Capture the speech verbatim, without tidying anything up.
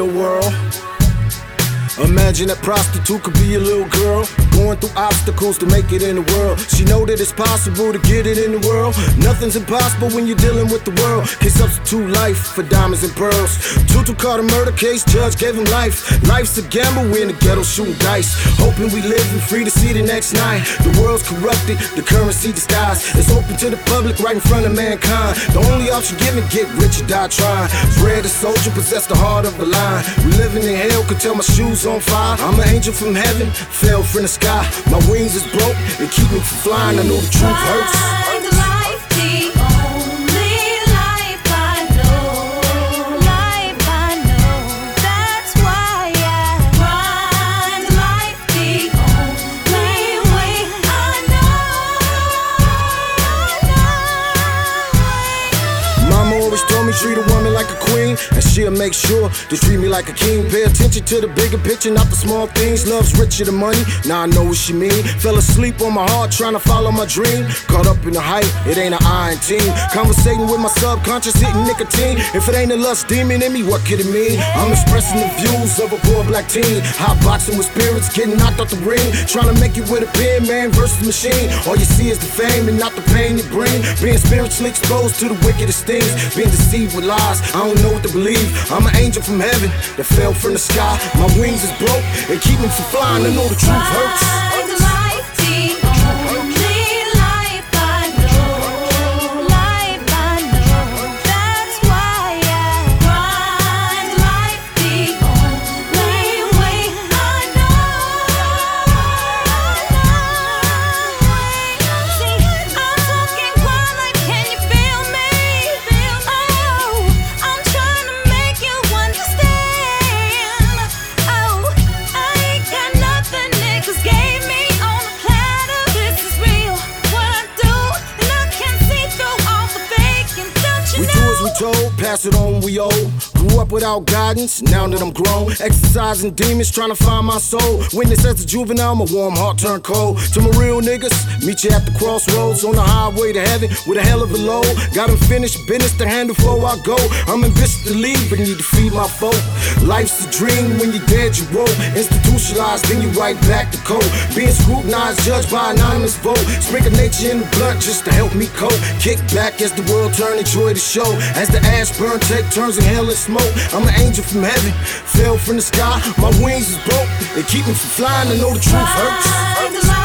world. Imagine that prostitute could be a little girl, going through obstacles to make it in the world. She know that it's possible to get it in the world. Nothing's impossible when you're dealing with the world. Can't substitute life for diamonds and pearls. Tutu caught a murder case, judge gave him life. Life's a gamble, we in the ghetto shooting dice, hoping we live and free to see the next night. The world's corrupted, the currency disguised. It's open to the public right in front of mankind. The only option given, get rich or die trying. Bred a soldier, possess the heart of a lion. We living in hell, could tell my shoes on fire. I'm an angel from heaven, fell from the sky. My wings is broke, they keep me from flying. I know the truth hurts. Find the life, the only life I know. Life I know. That's why I find the life, the only way I know. Mama always told me treat a woman like a queen, and she'll make sure to treat me like a king. Pay attention to the bigger picture, not the small things. Love's richer than money, now I know what she mean. Fell asleep on my heart trying to follow my dream. Caught up in the hype, it ain't an iron team. Conversating with my subconscious, hitting nicotine. If it ain't a lust demon in me, what could it mean? I'm expressing the views of a poor black teen, hot boxing with spirits, getting knocked out the ring. Trying to make it with a pen, man versus machine. All you see is the fame and not the pain it bring. Being spiritually exposed to the wickedest things, being deceived with lies, I don't know what to believe. I'm an angel from heaven that fell from the sky. My wings is broke, they keep me from flying. I know the truth hurts. Find the life, the only life I know. Life I know. That's why I find the life, the only way I know. See, I'm talking wild like, can you feel me? Oh, I'm trying to make you understand. Oh, I ain't got nothing niggas gave me on a platter. This is real, what I do, and I can see through all the faking. Don't you We know? do as we told, pass it on, we owe. Grew up without guidance, now that I'm grown. Exercising demons, trying to find my soul. Witness as a juvenile, my warm heart turned cold. To my real niggas, meet you at the crossroads. On the highway to heaven, with a hell of a load. Got unfinished business to handle before I go. I'm ambitious to leave, but need to feed my folk. Life's a dream, when you're dead you roll. Institutionalized, then you right back to code. Being scrutinized, judged by anonymous vote. Sprinkle nature in the blood just to help me cope. Kick back as the world turn, enjoy the show. As the ash burn, take turns in hell and smoke. I'm an angel from heaven, fell from the sky. My wings is broke, they keep me from flying. I know the truth hurts. Find the life.